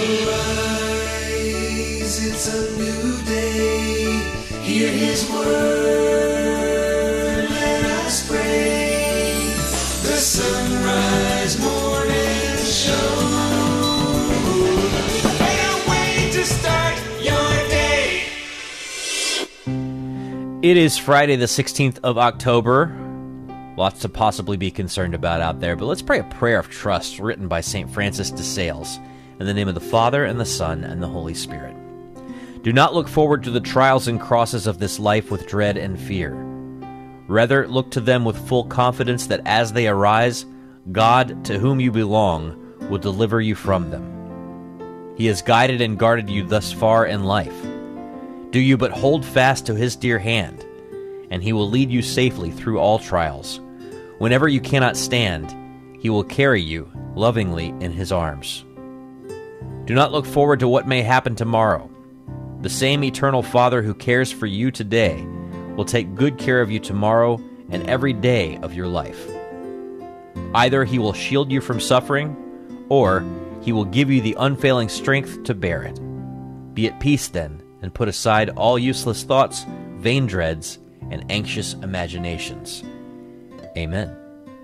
Arise, it's a new day. Hear his word, let us pray. The Sunrise Morning Show. Better way to start your day. It is Friday, the 16th of October. Lots to possibly be concerned about out there, but let's pray a prayer of trust written by St. Francis de Sales. In the name of the Father, and the Son, and the Holy Spirit. Do not look forward to the trials and crosses of this life with dread and fear. Rather, look to them with full confidence that as they arise, God, to whom you belong, will deliver you from them. He has guided and guarded you thus far in life. Do you but hold fast to his dear hand, and he will lead you safely through all trials. Whenever you cannot stand, he will carry you lovingly in his arms. Do not look forward to what may happen tomorrow. The same eternal Father who cares for you today will take good care of you tomorrow and every day of your life. Either he will shield you from suffering, or he will give you the unfailing strength to bear it. Be at peace then, and put aside all useless thoughts, vain dreads, and anxious imaginations. Amen.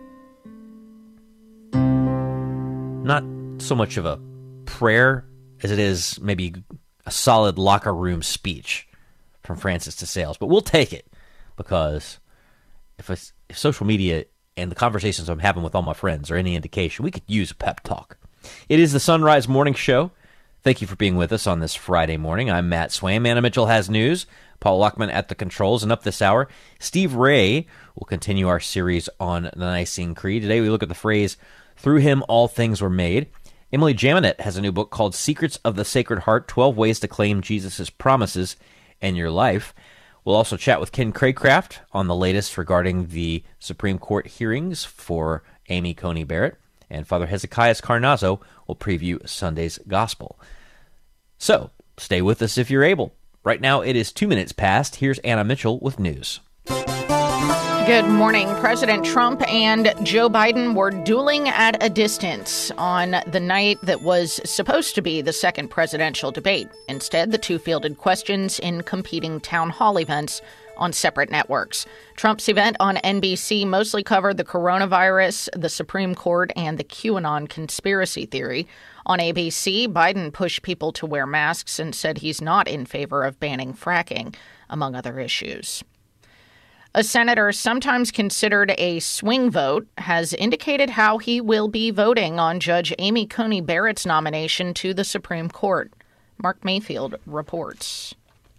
Not so much of a prayer as it is maybe a solid locker room speech from Francis de Sales, but we'll take it, because if social media and the conversations I'm having with all my friends are any indication, we could use a pep talk. It is the Sunrise Morning Show. Thank you for being with us on this Friday morning. I'm Matt Swaim. Anna Mitchell has news. Paul Lockman at the controls. And up this hour, Steve Ray will continue our series on the Nicene Creed. Today we look at the phrase, "Through him all things were made." Emily Jaminet has a new book called Secrets of the Sacred Heart, 12 Ways to Claim Jesus' Promises in Your Life. We'll also chat with Ken Craycraft on the latest regarding the Supreme Court hearings for Amy Coney Barrett. And Father Hezekiah Carnazzo will preview Sunday's Gospel. So, stay with us if you're able. Right now, it is 2 minutes past. Here's Anna Mitchell with news. Good morning. President Trump and Joe Biden were dueling at a distance on the night that was supposed to be the second presidential debate. Instead, the two fielded questions in competing town hall events on separate networks. Trump's event on NBC mostly covered the coronavirus, the Supreme Court, and the QAnon conspiracy theory. On ABC, Biden pushed people to wear masks and said he's not in favor of banning fracking, among other issues. A senator, sometimes considered a swing vote, has indicated how he will be voting on Judge Amy Coney Barrett's nomination to the Supreme Court. Mark Mayfield reports.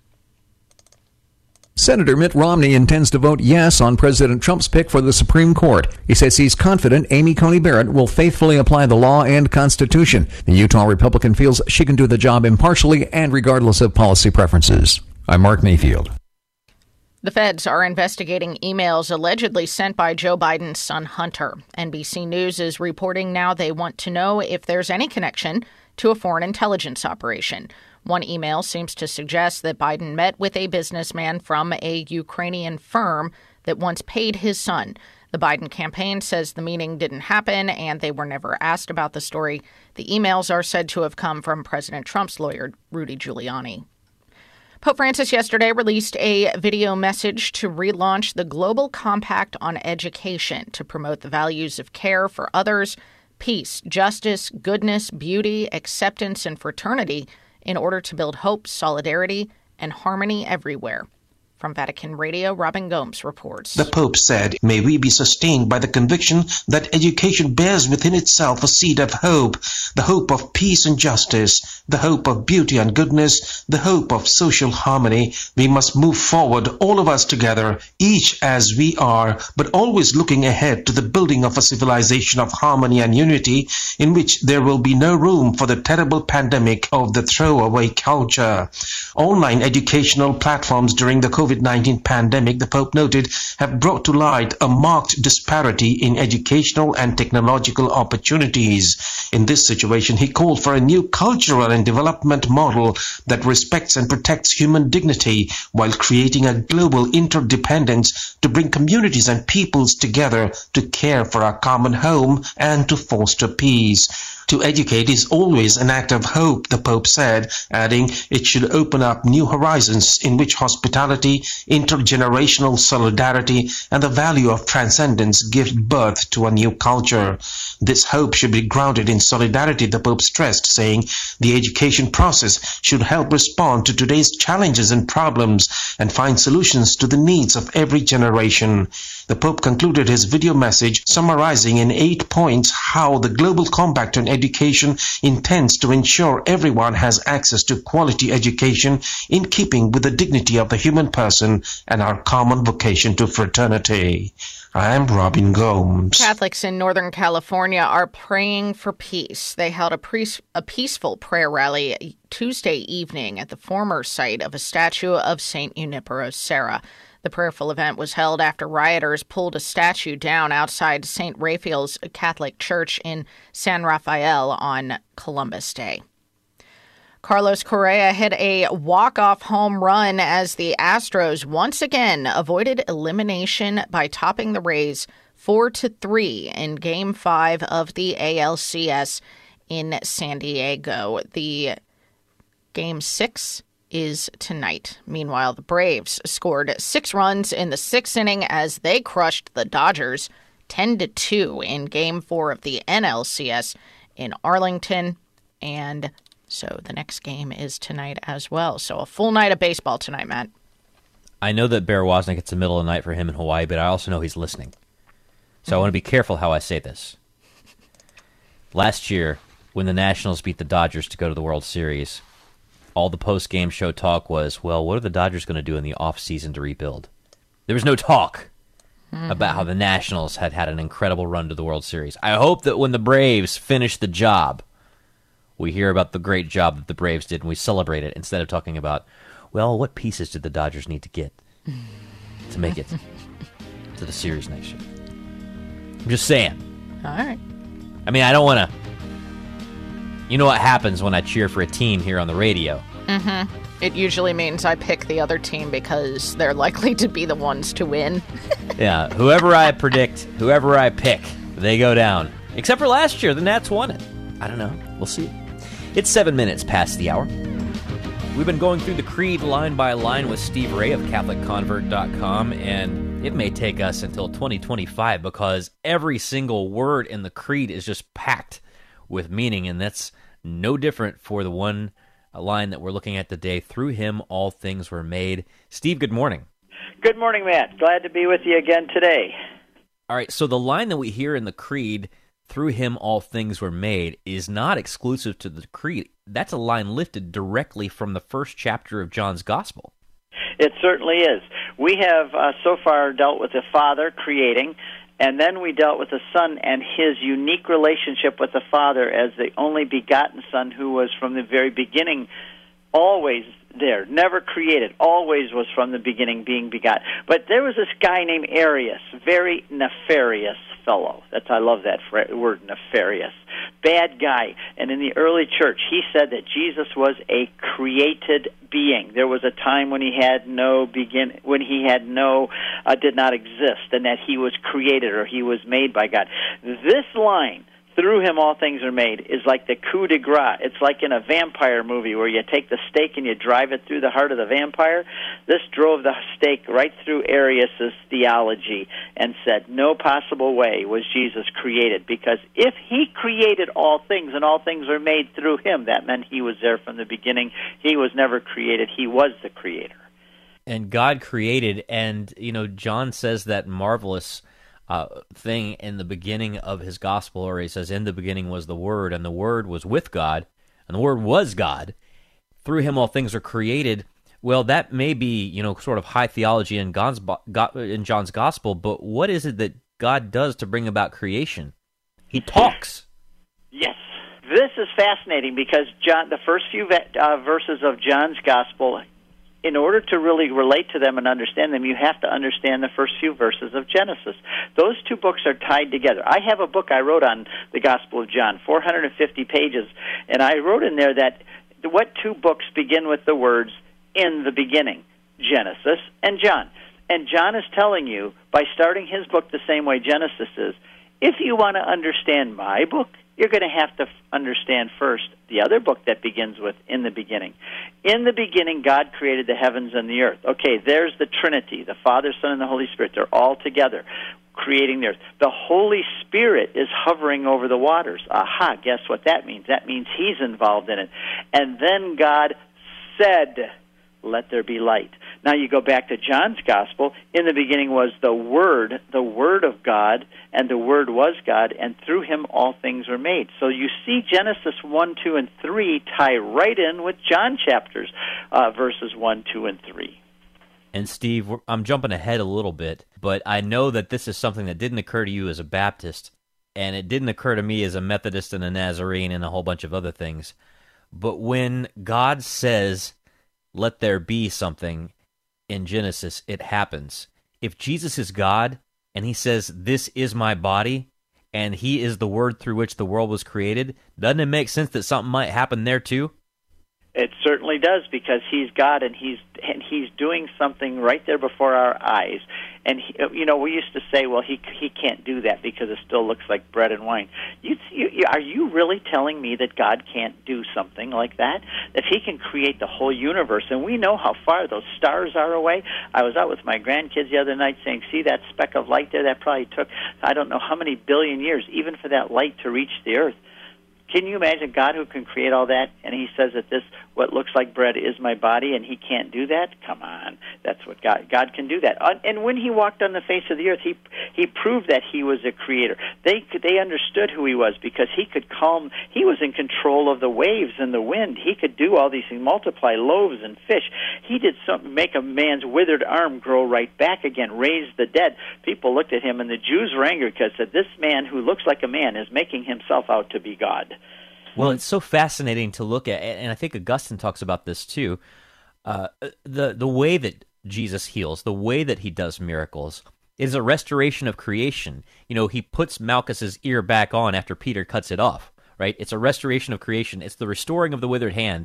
Senator Mitt Romney intends to vote yes on President Trump's pick for the Supreme Court. He says he's confident Amy Coney Barrett will faithfully apply the law and Constitution. The Utah Republican feels she can do the job impartially and regardless of policy preferences. I'm Mark Mayfield. The feds are investigating emails allegedly sent by Joe Biden's son Hunter. NBC News is reporting now they want to know if there's any connection to a foreign intelligence operation. One email seems to suggest that Biden met with a businessman from a Ukrainian firm that once paid his son. The Biden campaign says the meeting didn't happen and they were never asked about the story. The emails are said to have come from President Trump's lawyer, Rudy Giuliani. Pope Francis yesterday released a video message to relaunch the Global Compact on Education to promote the values of care for others, peace, justice, goodness, beauty, acceptance, and fraternity in order to build hope, solidarity, and harmony everywhere. From Vatican Radio, Robin Gomes reports. The Pope said, "May we be sustained by the conviction that education bears within itself a seed of hope, the hope of peace and justice, the hope of beauty and goodness, the hope of social harmony. We must move forward, all of us together, each as we are, but always looking ahead to the building of a civilization of harmony and unity in which there will be no room for the terrible pandemic of the throwaway culture." Online educational platforms during the COVID-19 pandemic, the Pope noted, have brought to light a marked disparity in educational and technological opportunities. In this situation, he called for a new cultural and development model that respects and protects human dignity while creating a global interdependence to bring communities and peoples together to care for our common home and to foster peace. To educate is always an act of hope, the Pope said, adding it should open up new horizons in which hospitality, intergenerational solidarity, and the value of transcendence give birth to a new culture. This hope should be grounded in solidarity, the Pope stressed, saying the education process should help respond to today's challenges and problems and find solutions to the needs of every generation. The Pope concluded his video message summarizing in 8 points how the Global Compact on Education intends to ensure everyone has access to quality education in keeping with the dignity of the human person and our common vocation to fraternity. I'm Robin Gomes. Catholics in Northern California are praying for peace. They held a peaceful prayer rally Tuesday evening at the former site of a statue of St. Junipero Serra. The prayerful event was held after rioters pulled a statue down outside St. Raphael's Catholic Church in San Rafael on Columbus Day. Carlos Correa hit a walk-off home run as the Astros once again avoided elimination by topping the Rays 4-3 in Game 5 of the ALCS in San Diego. The Game 6 is tonight. Meanwhile, the Braves scored 6 runs in the 6th inning as they crushed the Dodgers 10-2 in Game 4 of the NLCS in Arlington. And so the next game is tonight as well. So a full night of baseball tonight, Matt. I know that Bear Wozniak, it's the middle of the night for him in Hawaii, but I also know he's listening. So I want to be careful how I say this. Last year, when the Nationals beat the Dodgers to go to the World Series, all the post-game show talk was, well, what are the Dodgers going to do in the off-season to rebuild? There was no talk about how the Nationals had an incredible run to the World Series. I hope that when the Braves finish the job, we hear about the great job that the Braves did and we celebrate it instead of talking about, well, what pieces did the Dodgers need to get to make it to the series next year? I'm just saying. All right. I mean, I don't want to... You know what happens when I cheer for a team here on the radio. Mm-hmm. It usually means I pick the other team because they're likely to be the ones to win. Yeah, whoever I predict, whoever I pick, they go down. Except for last year, the Nats won it. I don't know. We'll see. It's 7 minutes past the hour. We've been going through the Creed line by line with Steve Ray of CatholicConvert.com, and it may take us until 2025 because every single word in the Creed is just packed with meaning, and that's no different for the one line that we're looking at today. Through him, all things were made. Steve, good morning. Good morning, Matt. Glad to be with you again today. All right, so the line that we hear in the Creed, through him all things were made, is not exclusive to the Creed. That's a line lifted directly from the first chapter of John's Gospel. It certainly is. We have so far dealt with the Father creating, and then we dealt with the Son and his unique relationship with the Father as the only begotten Son who was from the very beginning always there, never created, always was from the beginning being begotten. But there was this guy named Arius, very nefarious fellow. I love that word, nefarious. Bad guy. And in the early church, he said that Jesus was a created being. There was a time when he had did not exist, and that he was created or he was made by God. This line, through him all things are made, is like the coup de grace. It's like in a vampire movie where you take the stake and you drive it through the heart of the vampire. This drove the stake right through Arius' theology and said no possible way was Jesus created, because if he created all things and all things were made through him, that meant he was there from the beginning. He was never created. He was the creator. And God created, and, John says that marvelous thing in the beginning of his gospel, or he says, in the beginning was the Word, and the Word was with God, and the Word was God. Through him all things are created. Well, that may be, sort of high theology in John's gospel, but what is it that God does to bring about creation? He talks. Yes. This is fascinating because the first few verses of John's gospel in order to really relate to them and understand them, you have to understand the first few verses of Genesis. Those two books are tied together. I have a book I wrote on the Gospel of John, 450 pages, and I wrote in there that what two books begin with the words, in the beginning, Genesis and John. And John is telling you, by starting his book the same way Genesis is, if you want to understand my book, you're going to have to understand first the other book that begins with in the beginning. In the beginning, God created the heavens and the earth. Okay, there's the Trinity, the Father, Son, and the Holy Spirit. They're all together creating the earth. The Holy Spirit is hovering over the waters. Aha, guess what that means? That means he's involved in it. And then God said, let there be light. Now you go back to John's Gospel. In the beginning was the Word of God, and the Word was God, and through him all things were made. So you see Genesis 1, 2, and 3 tie right in with John chapters, verses 1, 2, and 3. And Steve, I'm jumping ahead a little bit, but I know that this is something that didn't occur to you as a Baptist, and it didn't occur to me as a Methodist and a Nazarene and a whole bunch of other things. But when God says, let there be something in Genesis, it happens. If Jesus is God, and he says, this is my body, and he is the word through which the world was created, doesn't it make sense that something might happen there too? It certainly does, because he's God, and he's doing something right there before our eyes. And we used to say, well, he can't do that because it still looks like bread and wine. Are you really telling me that God can't do something like that? If he can create the whole universe, and we know how far those stars are away. I was out with my grandkids the other night saying, see that speck of light there? That probably took, I don't know how many billion years, even for that light to reach the earth. Can you imagine God who can create all that, and he says that this, what looks like bread, is my body, and he can't do that? Come on. That's what God can do that. And when he walked on the face of the earth, he proved that he was a creator. They understood who he was, because he could calm, he was in control of the waves and the wind. He could do all these things, multiply loaves and fish. He did something, make a man's withered arm grow right back again, raise the dead. People looked at him, and the Jews were angry because said, this man who looks like a man is making himself out to be God. Well, it's so fascinating to look at, and I think Augustine talks about this too, the way that Jesus heals, the way that he does miracles, is a restoration of creation. You know, he puts Malchus's ear back on after Peter cuts it off, right? It's a restoration of creation. It's the restoring of the withered hand.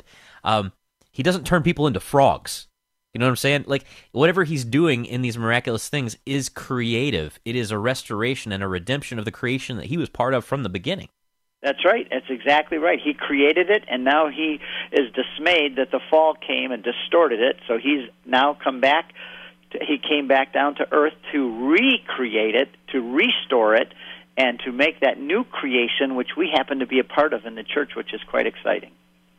He doesn't turn people into frogs. You know what I'm saying? Like, whatever he's doing in these miraculous things is creative. It is a restoration and a redemption of the creation that he was part of from the beginning. That's right. That's exactly right. He created it, and now he is dismayed that the fall came and distorted it. So he's now come back. He came back down to earth to recreate it, to restore it, and to make that new creation, which we happen to be a part of in the church, which is quite exciting.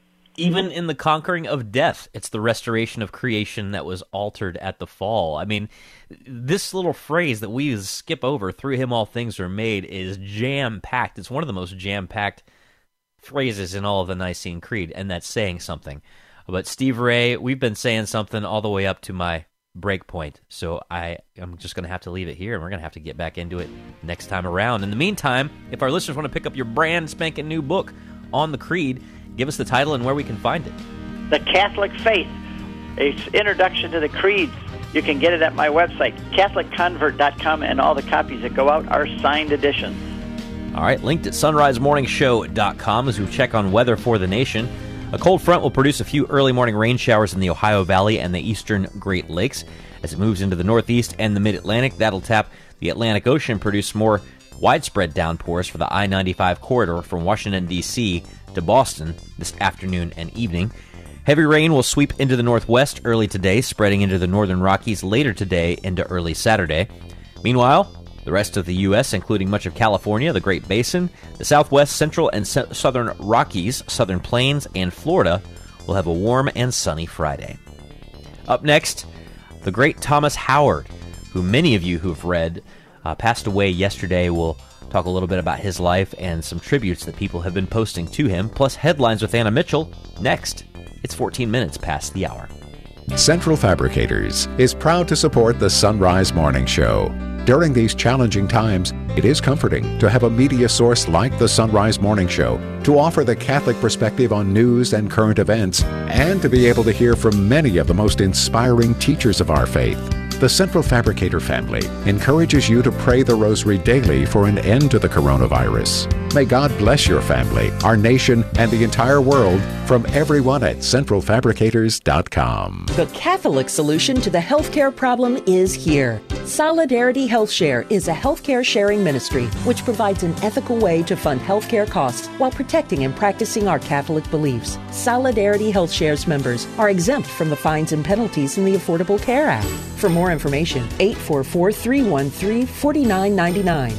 Even in the conquering of death, it's the restoration of creation that was altered at the fall. I mean, this little phrase that we skip over, through him all things were made, is jam-packed. It's one of the most jam-packed phrases in all of the Nicene Creed, and that's saying something. But Steve Ray, we've been saying something all the way up to my break point, so I'm just going to have to leave it here, and we're going to have to get back into it next time around. In the meantime, if our listeners want to pick up your brand spanking new book on the Creed, give us the title and where we can find it. The Catholic Faith, an introduction to the creeds. You can get it at my website, CatholicConvert.com, and all the copies that go out are signed editions. All right, linked at sunrisemorningshow.com as we check on weather for the nation. A cold front will produce a few early morning rain showers in the Ohio Valley and the eastern Great Lakes. As it moves into the northeast and the mid-Atlantic, that'll tap the Atlantic Ocean and produce more widespread downpours for the I-95 corridor from Washington, D.C. to Boston this afternoon and evening. Heavy rain will sweep into the northwest early today, spreading into the northern Rockies later today into early Saturday. Meanwhile, the rest of the U.S., including much of California, the Great Basin, the southwest, central, and southern Rockies, southern plains, and Florida will have a warm and sunny Friday. Up next, the great Thomas Howard, who many of you who have read passed away yesterday. We'll talk a little bit about his life and some tributes that people have been posting to him, plus headlines with Anna Mitchell. Next, it's 14 minutes past the hour. Central Fabricators is proud to support the Sunrise Morning Show. During these challenging times, it is comforting to have a media source like the Sunrise Morning Show to offer the Catholic perspective on news and current events, and to be able to hear from many of the most inspiring teachers of our faith. The Central Fabricator family encourages you to pray the Rosary daily for an end to the coronavirus. May God bless your family, our nation, and the entire world, from everyone at centralfabricators.com. The Catholic solution to the healthcare problem is here. Solidarity Health Share is a healthcare sharing ministry which provides an ethical way to fund healthcare costs while protecting and practicing our Catholic beliefs. Solidarity Health Share's members are exempt from the fines and penalties in the Affordable Care Act. For more information, 844-313-4999,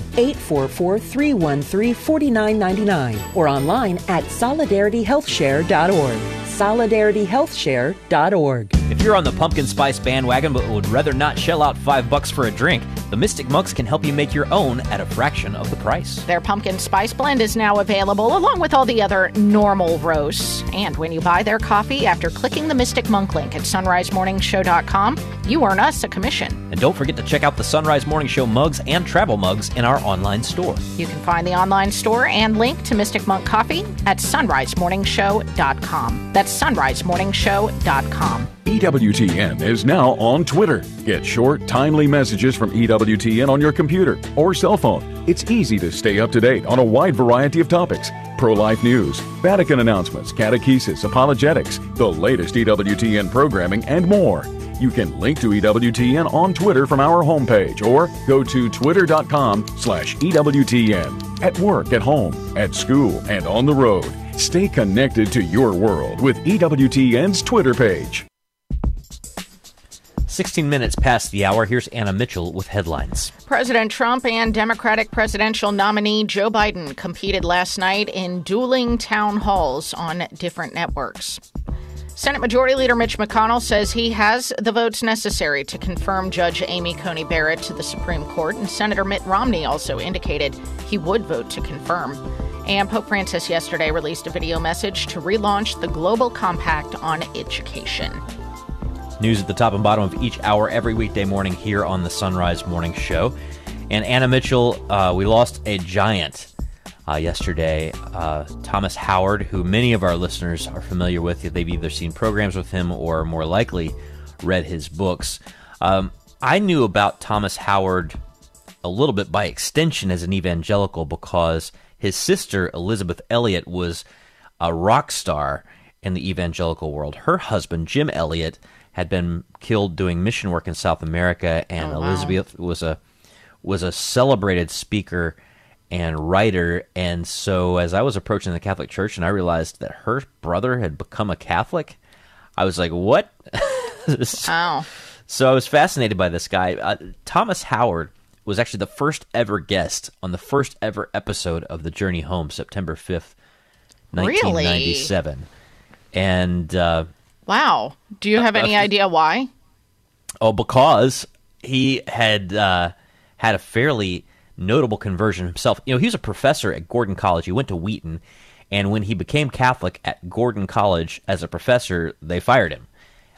844-313-4999, or online at solidarityhealthshare.org. solidarityhealthshare.org. If you're on the pumpkin spice bandwagon but would rather not shell out $5 for a drink, the Mystic Monks can help you make your own at a fraction of the price. Their pumpkin spice blend is now available along with all the other normal roasts. And when you buy their coffee after clicking the Mystic Monk link at sunrisemorningshow.com, you earn us a commission. And don't forget to check out the Sunrise Morning Show mugs and travel mugs in our online store. You can find the online store and link to Mystic Monk Coffee at sunrisemorningshow.com. That's sunrisemorningshow.com. EWTN is now on Twitter. Get short, timely messages from EWTN on your computer or cell phone. It's easy to stay up to date on a wide variety of topics. Pro-life news, Vatican announcements, catechesis, apologetics, the latest EWTN programming, and more. You can link to EWTN on Twitter from our homepage or go to twitter.com/EWTN. At work, at home, at school, and on the road. Stay connected to your world with EWTN's Twitter page. 16 minutes past the hour, here's Anna Mitchell with headlines. President Trump and Democratic presidential nominee Joe Biden competed last night in dueling town halls on different networks. Senate Majority Leader Mitch McConnell says he has the votes necessary to confirm Judge Amy Coney Barrett to the Supreme Court, and Senator Mitt Romney also indicated he would vote to confirm. And Pope Francis yesterday released a video message to relaunch the Global Compact on Education. News at the top and bottom of each hour every weekday morning here on the Sunrise Morning Show. And Anna Mitchell, we lost a giant yesterday, Thomas Howard, who many of our listeners are familiar with. They've either seen programs with him or more likely read his books. I knew about Thomas Howard a little bit by extension as an evangelical because his sister, Elizabeth Elliot, was a rock star in the evangelical world. Her husband, Jim Elliot, had been killed doing mission work in South America, and Elizabeth was a celebrated speaker and writer. And so as I was approaching the Catholic Church and I realized that her brother had become a Catholic, I was like, what? Oh. So I was fascinated by this guy. Thomas Howard was actually the first ever guest on the first ever episode of The Journey Home, September 5th, 1997. Really? And wow. Do you have any idea why? Oh, because he had had a fairly notable conversion himself. You know, he was a professor at Gordon College. He went to Wheaton, and when he became Catholic at Gordon College as a professor, they fired him.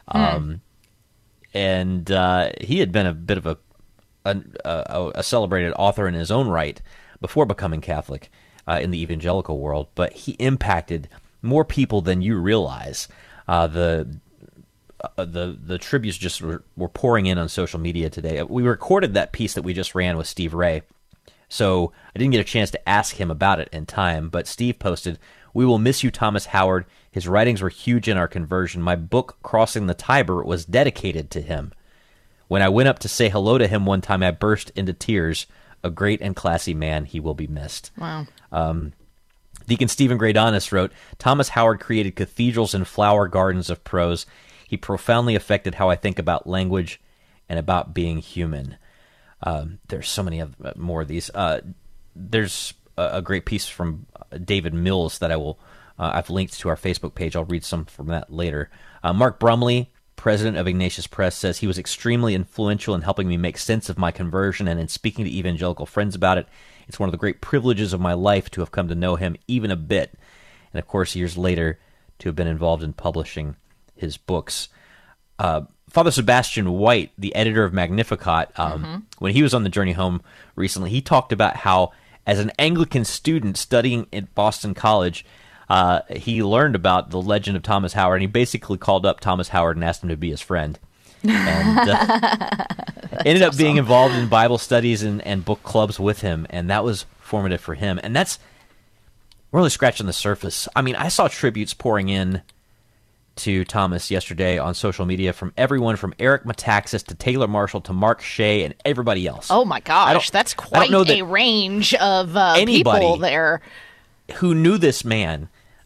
And he had been a bit of a celebrated author in his own right before becoming Catholic in the evangelical world, but he impacted more people than you realize. The tributes just were pouring in on social media today. We recorded that piece that we just ran with Steve Ray, so I didn't get a chance to ask him about it in time, but Steve posted, "We will miss you, Thomas Howard. His writings were huge in our conversion. My book, Crossing the Tiber, was dedicated to him. When I went up to say hello to him one time, I burst into tears. A great and classy man. He will be missed." Wow. Deacon Stephen Gradanis wrote, "Thomas Howard created cathedrals and flower gardens of prose. He profoundly affected how I think about language and about being human." There's so many more of these. There's a great piece from David Mills that I've linked to our Facebook page. I'll read some from that later. Mark Brumley, president of Ignatius Press, says he was extremely influential in helping me make sense of my conversion and in speaking to evangelical friends about it. It's one of the great privileges of my life to have come to know him even a bit. And of course, years later, to have been involved in publishing his books. Father Sebastian White, the editor of Magnificat, when he was on the journey home recently, he talked about how, as an Anglican student studying at Boston College, he learned about the legend of Thomas Howard, and he basically called up Thomas Howard and asked him to be his friend. And ended up being involved in Bible studies and book clubs with him, and that was formative for him. And that's really scratching the surface. I mean, I saw tributes pouring in to Thomas yesterday on social media from everyone from Eric Metaxas to Taylor Marshall to Mark Shea and everybody else. Oh my gosh, that's quite a range of people there. Who knew this man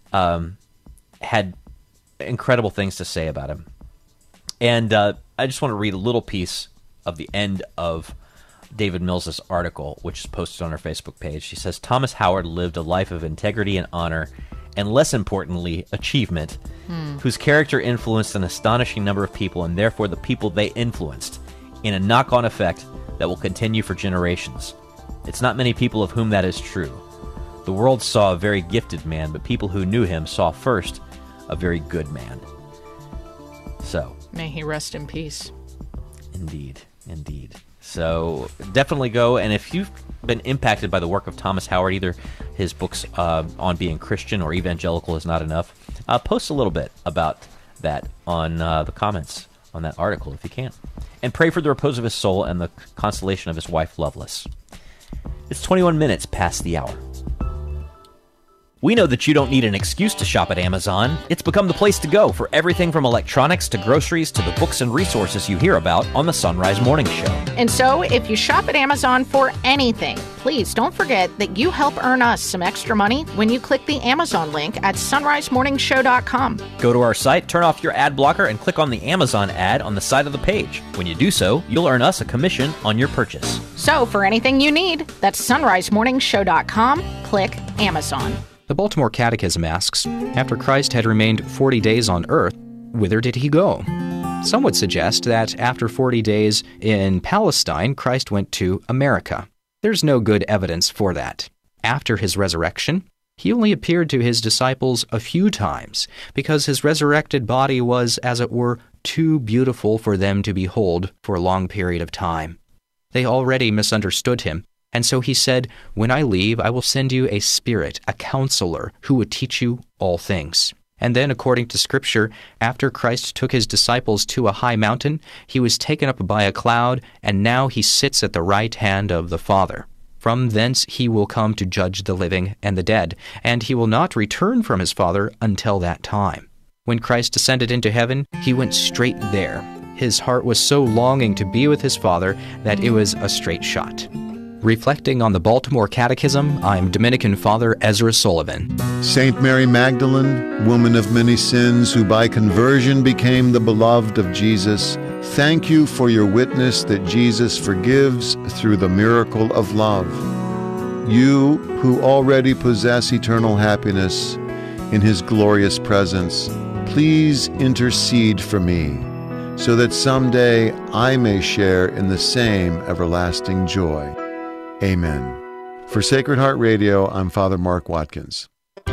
had incredible things to say about him. And I just want to read a little piece of the end of David Mills' article, which is posted on our Facebook page. She says, Thomas Howard lived a life of integrity and honor, and less importantly, achievement, whose character influenced an astonishing number of people, and therefore the people they influenced, in a knock-on effect that will continue for generations. It's not many people of whom that is true. The world saw a very gifted man, but people who knew him saw first a very good man. So, may he rest in peace. Indeed, indeed. So definitely go, and if you've been impacted by the work of Thomas Howard, either his books on being Christian or evangelical is not enough, post a little bit about that on the comments on that article if you can. And pray for the repose of his soul and the consolation of his wife, Loveless. It's 21 minutes past the hour. We know that you don't need an excuse to shop at Amazon. It's become the place to go for everything from electronics to groceries to the books and resources you hear about on the Sunrise Morning Show. And so, if you shop at Amazon for anything, please don't forget that you help earn us some extra money when you click the Amazon link at sunrisemorningshow.com. Go to our site, turn off your ad blocker, and click on the Amazon ad on the side of the page. When you do so, you'll earn us a commission on your purchase. So, for anything you need, that's sunrisemorningshow.com. Click Amazon. The Baltimore Catechism asks, after Christ had remained 40 days on earth, whither did he go? Some would suggest that after 40 days in Palestine, Christ went to America. There's no good evidence for that. After his resurrection, he only appeared to his disciples a few times, because his resurrected body was, as it were, too beautiful for them to behold for a long period of time. They already misunderstood him. And so he said, when I leave, I will send you a Spirit, a counselor, who will teach you all things. And then, according to Scripture, after Christ took his disciples to a high mountain, he was taken up by a cloud, and now he sits at the right hand of the Father. From thence he will come to judge the living and the dead, and he will not return from his Father until that time. When Christ ascended into heaven, he went straight there. His heart was so longing to be with his Father that it was a straight shot. Reflecting on the Baltimore Catechism, I'm Dominican Father Ezra Sullivan. Saint Mary Magdalene, woman of many sins, who by conversion became the beloved of Jesus, thank you for your witness that Jesus forgives through the miracle of love. You, who already possess eternal happiness in his glorious presence, please intercede for me, so that someday I may share in the same everlasting joy. Amen. For Sacred Heart Radio, I'm Father Mark Watkins.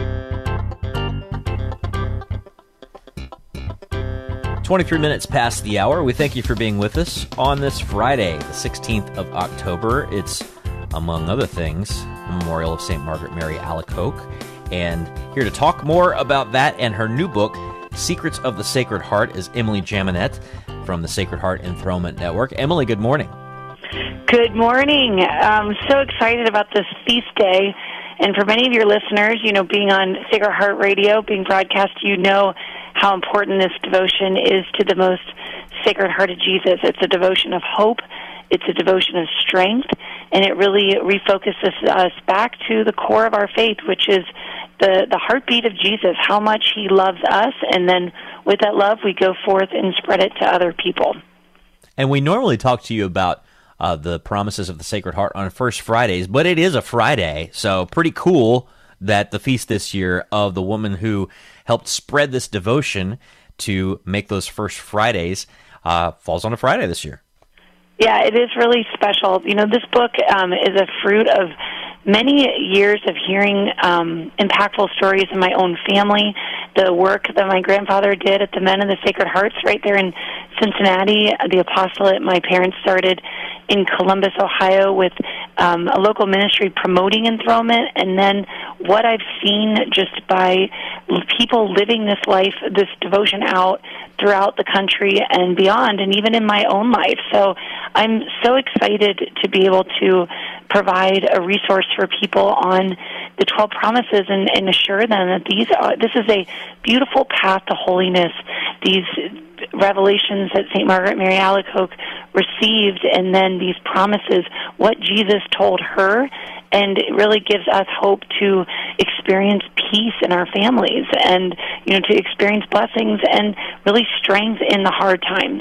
23 minutes past the hour. We thank you for being with us on this Friday, the 16th of October. It's, among other things, the memorial of St. Margaret Mary Alacoque. And here to talk more about that and her new book, Secrets of the Sacred Heart, is Emily Jaminet from the Sacred Heart Enthronement Network. Emily, good morning. Good morning. I'm so excited about this feast day. And for many of your listeners, being on Sacred Heart Radio, being broadcast, how important this devotion is to the most Sacred Heart of Jesus. It's a devotion of hope. It's a devotion of strength. And it really refocuses us back to the core of our faith, which is the heartbeat of Jesus, how much he loves us. And then with that love, we go forth and spread it to other people. And we normally talk to you about the promises of the Sacred Heart on First Fridays, but it is a Friday, so pretty cool that the feast this year of the woman who helped spread this devotion to make those First Fridays falls on a Friday this year. Yeah, it is really special. This book is a fruit of many years of hearing impactful stories in my own family, the work that my grandfather did at the Men of the Sacred Hearts right there in Cincinnati, the apostolate my parents started in Columbus, Ohio, with a local ministry promoting enthronement, and then what I've seen just by people living this life, this devotion out throughout the country and beyond, and even in my own life. So I'm so excited to be able to provide a resource for people on the 12 promises and assure them that this is a beautiful path to holiness. These revelations that St. Margaret Mary Alacoque received, and then these promises, what Jesus told her, and it really gives us hope to experience peace in our families and, to experience blessings and really strength in the hard times.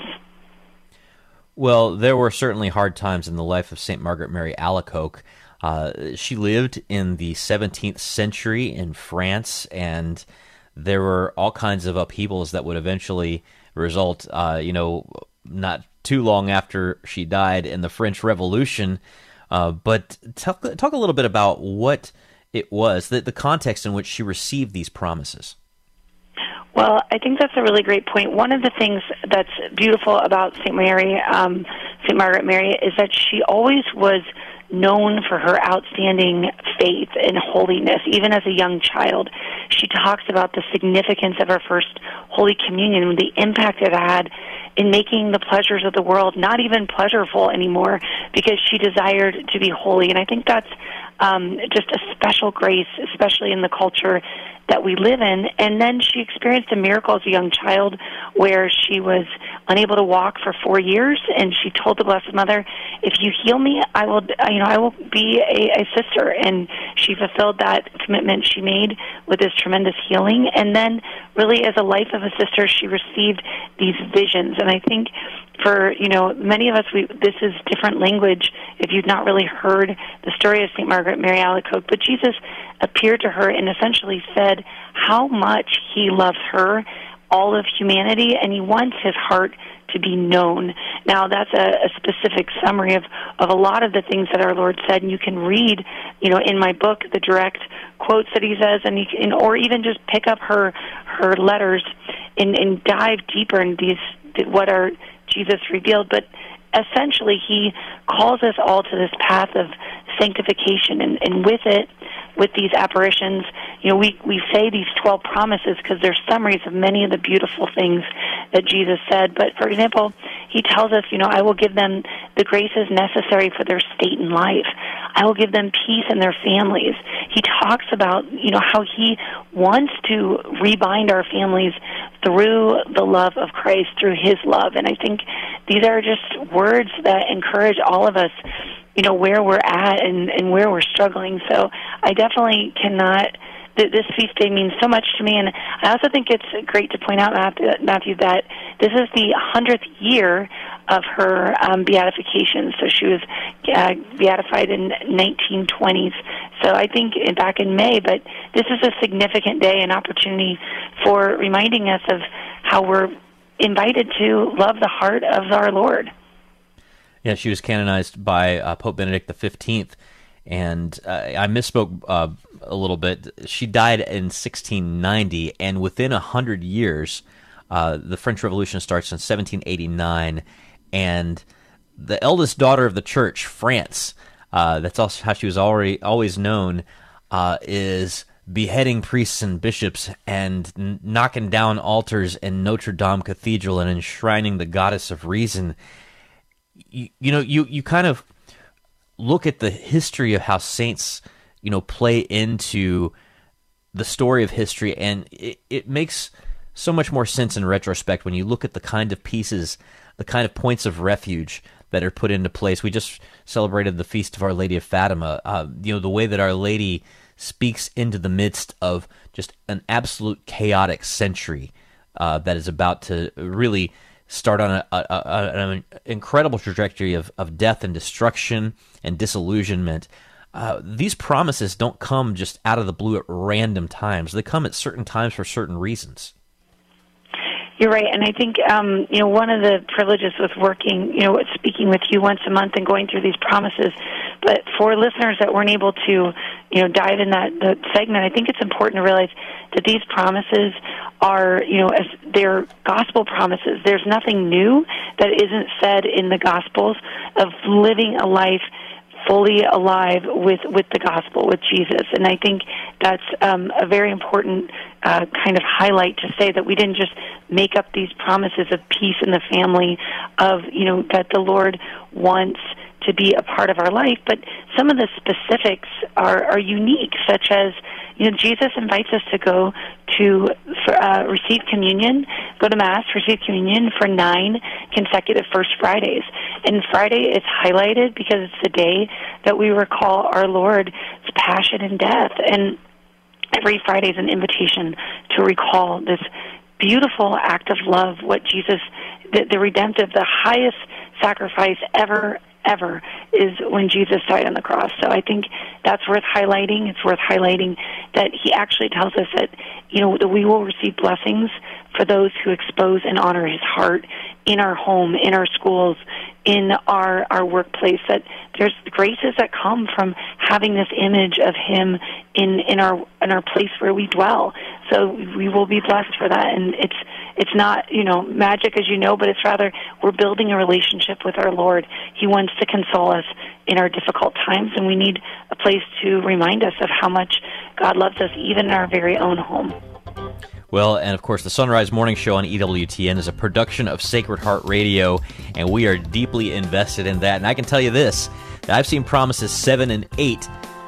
Well, there were certainly hard times in the life of St. Margaret Mary Alacoque. She lived in the 17th century in France, and there were all kinds of upheavals that would eventually result, not too long after she died, in the French Revolution. But talk a little bit about what it was, the context in which she received these promises. Well, I think that's a really great point. One of the things that's beautiful about St. Margaret Mary, is that she always was known for her outstanding faith and holiness, even as a young child. She talks about the significance of her first Holy Communion and the impact it had in making the pleasures of the world not even pleasurable anymore, because she desired to be holy. And I think that's just a special grace, especially in the culture that we live in. And then she experienced a miracle as a young child where she was unable to walk for 4 years, and she told the Blessed Mother, if you heal me, I will be a sister. And she fulfilled that commitment she made with this tremendous healing. And then really as a life of a sister, she received these visions. And I think for, many of us, this is different language if you've not really heard the story of St. Margaret Mary Alacoque. But Jesus appeared to her and essentially said how much he loves her, all of humanity, and he wants his heart to be known. Now, that's a specific summary of a lot of the things that our Lord said, and you can read, in my book, the direct quotes that he says, or even just pick up her letters and dive deeper in what are Jesus revealed. But essentially, he calls us all to this path of sanctification, and with it, with these apparitions, we say these 12 promises because they're summaries of many of the beautiful things that Jesus said. But, for example, he tells us, I will give them the graces necessary for their state in life. I will give them peace in their families. He talks about, how he wants to rebind our families through the love of Christ, through his love. And I think these are just words that encourage all of us, where we're at and where we're struggling. So I definitely cannot, this feast day means so much to me. And I also think it's great to point out, Matthew, that this is the 100th year of her beatification. So she was beatified in 1920s. So I think back in May, but this is a significant day, an opportunity for reminding us of how we're invited to love the heart of our Lord. Yeah, she was canonized by Pope Benedict XV, and I misspoke a little bit. She died in 1690, and within 100 years, the French Revolution starts in 1789, and the eldest daughter of the Church, France, that's also how she was always known, is beheading priests and bishops and knocking down altars in Notre Dame Cathedral and enshrining the goddess of reason. You kind of look at the history of how saints, play into the story of history, and it makes so much more sense in retrospect when you look at the kind of pieces, the kind of points of refuge that are put into place. We just celebrated the Feast of Our Lady of Fatima. The way that Our Lady speaks into the midst of just an absolute chaotic century that is about to really start on an incredible trajectory of death and destruction and disillusionment. These promises don't come just out of the blue at random times. They come at certain times for certain reasons. You're right, and I think one of the privileges with working, speaking with you once a month and going through these promises. But for listeners that weren't able to, dive in that segment, I think it's important to realize that these promises are, as their gospel promises. There's nothing new that isn't said in the Gospels of living a life fully alive with the gospel, with Jesus. And I think that's a very important kind of highlight to say that we didn't just make up these promises of peace in the family, of, that the Lord wants to be a part of our life, but some of the specifics are unique, such as, Jesus invites us to go to receive communion, go to Mass, receive communion for 9 consecutive First Fridays. And Friday is highlighted because it's the day that we recall our Lord's passion and death. And every Friday is an invitation to recall this beautiful act of love, what Jesus, the redemptive, the highest sacrifice ever is when Jesus died on the cross. So I think that's worth highlighting. It's worth highlighting that he actually tells us that, that we will receive blessings for those who expose and honor his heart in our home, in our schools, in our workplace, that there's graces that come from having this image of him in our place where we dwell. So we will be blessed for that. And it's not, magic, as but it's rather we're building a relationship with our Lord. He wants to console us in our difficult times, and we need a place to remind us of how much God loves us, even in our very own home. Well, and of course, the Sunrise Morning Show on EWTN is a production of Sacred Heart Radio, and we are deeply invested in that. And I can tell you this, that I've seen promises 7 and 8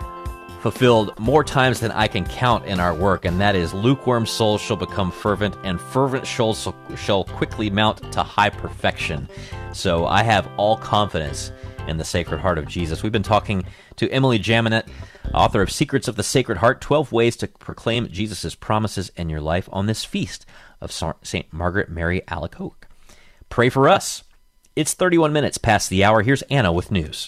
fulfilled more times than I can count in our work, and that is lukewarm souls shall become fervent, and fervent souls shall quickly mount to high perfection. So I have all confidence in the Sacred Heart of Jesus. We've been talking to Emily Jaminet, author of Secrets of the Sacred Heart, 12 Ways to Proclaim Jesus' Promises in Your Life on this feast of St. Margaret Mary Alacoque. Pray for us. It's 31 minutes past the hour. Here's Anna with news.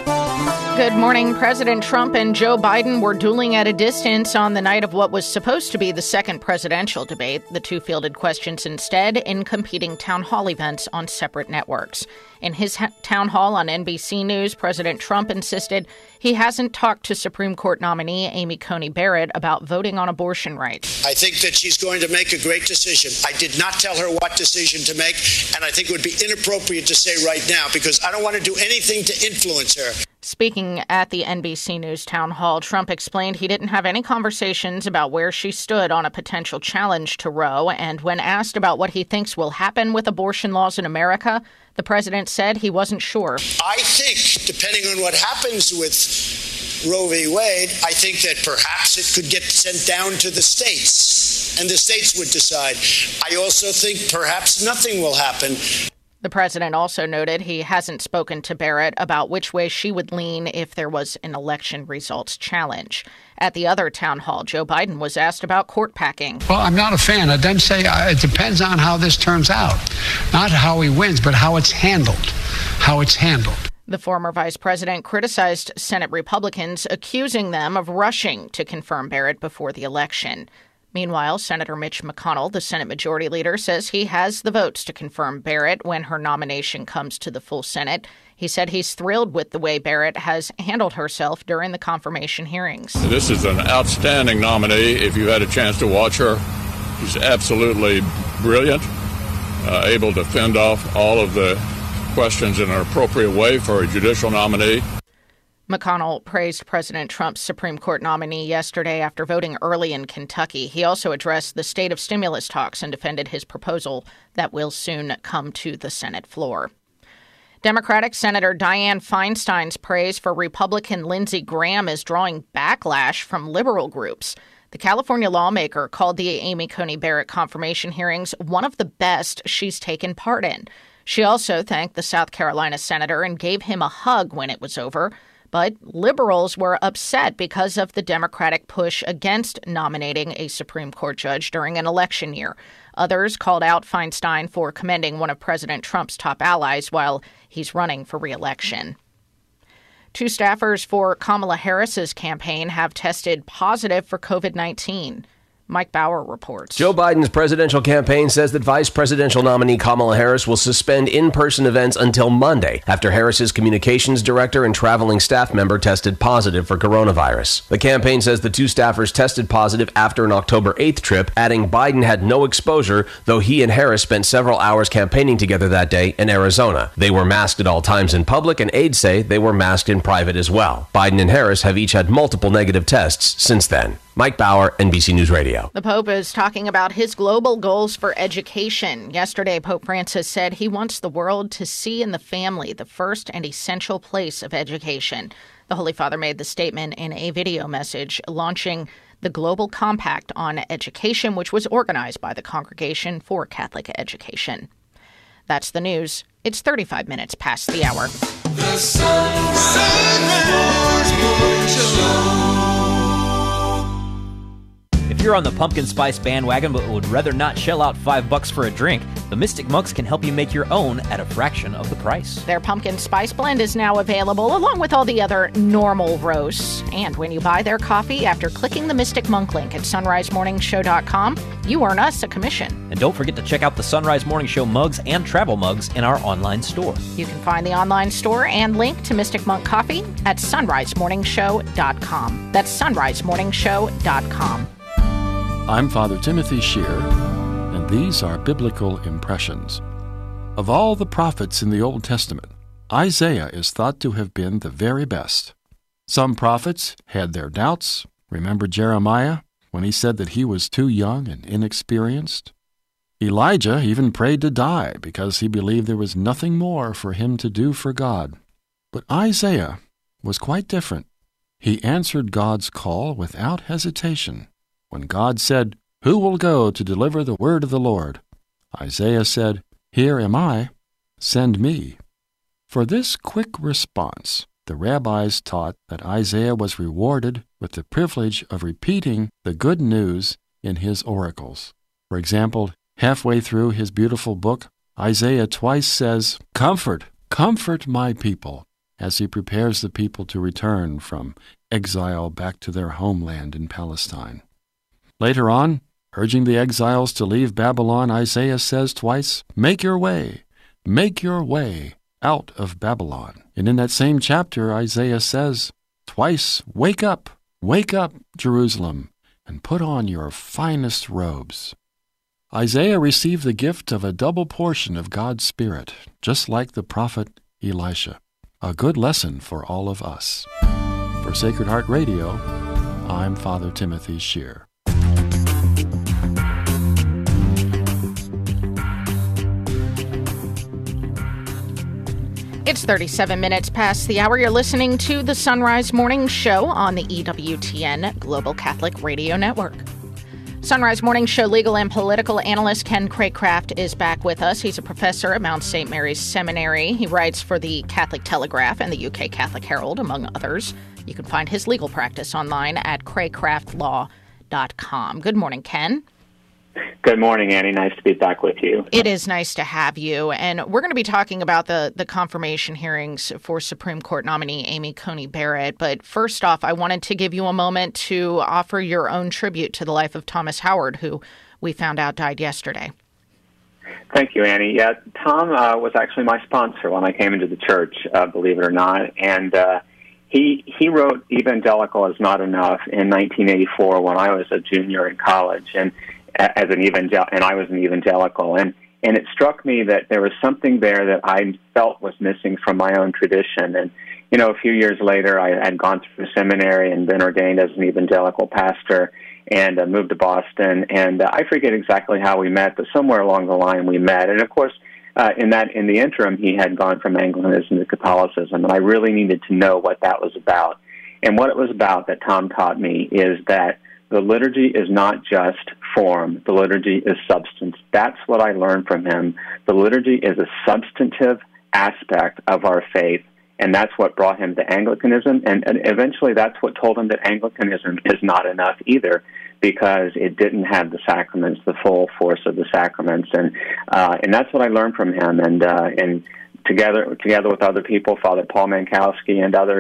Good morning. President Trump and Joe Biden were dueling at a distance on the night of what was supposed to be the second presidential debate. The two fielded questions instead in competing town hall events on separate networks. In his town hall on NBC News, President Trump insisted he hasn't talked to Supreme Court nominee Amy Coney Barrett about voting on abortion rights. I think that she's going to make a great decision. I did not tell her what decision to make, and I think it would be inappropriate to say right now because I don't want to do anything to influence her. Speaking at the NBC News town hall, Trump explained he didn't have any conversations about where she stood on a potential challenge to Roe, and when asked about what he thinks will happen with abortion laws in America, the president said he wasn't sure. I think, depending on what happens with Roe v. Wade, I think that perhaps it could get sent down to the states, and the states would decide. I also think perhaps nothing will happen. The president also noted he hasn't spoken to Barrett about which way she would lean if there was an election results challenge. At the other town hall, Joe Biden was asked about court packing. Well, I'm not a fan. I then say it depends on how this turns out. Not how he wins, but how it's handled. The former vice president criticized Senate Republicans, accusing them of rushing to confirm Barrett before the election. Meanwhile, Senator Mitch McConnell, the Senate Majority Leader, says he has the votes to confirm Barrett when her nomination comes to the full Senate. He said he's thrilled with the way Barrett has handled herself during the confirmation hearings. This is an outstanding nominee. If you had a chance to watch her, she's absolutely brilliant, able to fend off all of the questions in an appropriate way for a judicial nominee. McConnell praised President Trump's Supreme Court nominee yesterday after voting early in Kentucky. He also addressed the state of stimulus talks and defended his proposal that will soon come to the Senate floor. Democratic Senator Dianne Feinstein's praise for Republican Lindsey Graham is drawing backlash from liberal groups. The California lawmaker called the Amy Coney Barrett confirmation hearings one of the best she's taken part in. She also thanked the South Carolina senator and gave him a hug when it was over. But liberals were upset because of the Democratic push against nominating a Supreme Court judge during an election year. Others called out Feinstein for commending one of President Trump's top allies while he's running for re-election. 2 staffers for Kamala Harris's campaign have tested positive for COVID-19. Mike Bauer reports. Joe Biden's presidential campaign says that vice presidential nominee Kamala Harris will suspend in-person events until Monday after Harris's communications director and traveling staff member tested positive for coronavirus. The campaign says the two staffers tested positive after an October 8th trip, adding Biden had no exposure, though he and Harris spent several hours campaigning together that day in Arizona. They were masked at all times in public, and aides say they were masked in private as well. Biden and Harris have each had multiple negative tests since then. Mike Bauer, NBC News Radio. The Pope is talking about his global goals for education. Yesterday, Pope Francis said he wants the world to see in the family the first and essential place of education. The Holy Father made the statement in a video message launching the Global Compact on Education, which was organized by the Congregation for Catholic Education. That's the news. It's 35 minutes past the hour. The Sunrise Morning Show. If you're on the pumpkin spice bandwagon but would rather not shell out $5 for a drink, the Mystic Monks can help you make your own at a fraction of the price. Their pumpkin spice blend is now available along with all the other normal roasts. And when you buy their coffee after clicking the Mystic Monk link at sunrisemorningshow.com, you earn us a commission. And don't forget to check out the Sunrise Morning Show mugs and travel mugs in our online store. You can find the online store and link to Mystic Monk Coffee at sunrisemorningshow.com. That's sunrisemorningshow.com. I'm Father Timothy Shear, and these are Biblical Impressions. Of all the prophets in the Old Testament, Isaiah is thought to have been the very best. Some prophets had their doubts. Remember Jeremiah, when he said that he was too young and inexperienced? Elijah even prayed to die because he believed there was nothing more for him to do for God. But Isaiah was quite different. He answered God's call without hesitation. When God said, "Who will go to deliver the word of the Lord?" Isaiah said, "Here am I, send me." For this quick response, the rabbis taught that Isaiah was rewarded with the privilege of repeating the good news in his oracles. For example, halfway through his beautiful book, Isaiah twice says, "Comfort, comfort my people," as he prepares the people to return from exile back to their homeland in Palestine. Later on, urging the exiles to leave Babylon, Isaiah says twice, make your way out of Babylon." And in that same chapter, Isaiah says twice, wake up, Jerusalem, and put on your finest robes." Isaiah received the gift of a double portion of God's Spirit, just like the prophet Elisha. A good lesson for all of us. For Sacred Heart Radio, I'm Father Timothy Shear. It's 37 minutes past the hour. You're listening to the Sunrise Morning Show on the EWTN Global Catholic Radio Network. Sunrise Morning Show legal and political analyst Ken Craycraft is back with us. He's a professor at Mount St. Mary's Seminary. He writes for the Catholic Telegraph and the UK Catholic Herald, among others. You can find his legal practice online at craycraftlaw.com. Good morning, Ken. Good morning, Annie. Nice to be back with you. It is nice to have you. And we're going to be talking about the confirmation hearings for Supreme Court nominee Amy Coney Barrett. But first off, I wanted to give you a moment to offer your own tribute to the life of Thomas Howard, who we found out died yesterday. Thank you, Annie. Yeah, Tom was actually my sponsor when I came into the church, believe it or not. And he wrote Evangelical is Not Enough in 1984 when I was a junior in college. And I was an evangelical, and it struck me that there was something there that I felt was missing from my own tradition. And a few years later, I had gone through the seminary and been ordained as an evangelical pastor, and moved to Boston. And I forget exactly how we met, but somewhere along the line we met. And of course, in the interim, he had gone from Anglicanism to Catholicism, and I really needed to know what that was about. And what it was about that Tom taught me is that the liturgy is not just form. The liturgy is substance. That's what I learned from him. The liturgy is a substantive aspect of our faith, and that's what brought him to Anglicanism. And eventually that's what told him that Anglicanism is not enough either, because it didn't have the sacraments, the full force of the sacraments. And that's what I learned from him. And together with other people, Father Paul Mankowski and others,